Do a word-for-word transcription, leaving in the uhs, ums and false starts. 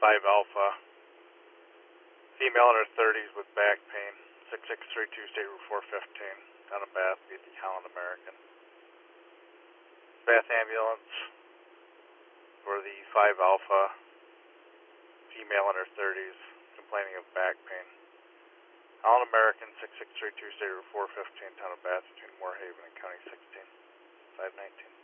five Alpha, female in her thirties with back pain, six six three two State Route four fifteen, down in Bath, be at the Holland American. Bath ambulance for the five Alpha, female in her thirties, complaining of back pain. Holland American, six six three two State Route four fifteen, town of Bath, between Moorhaven and County sixteen, five nineteen.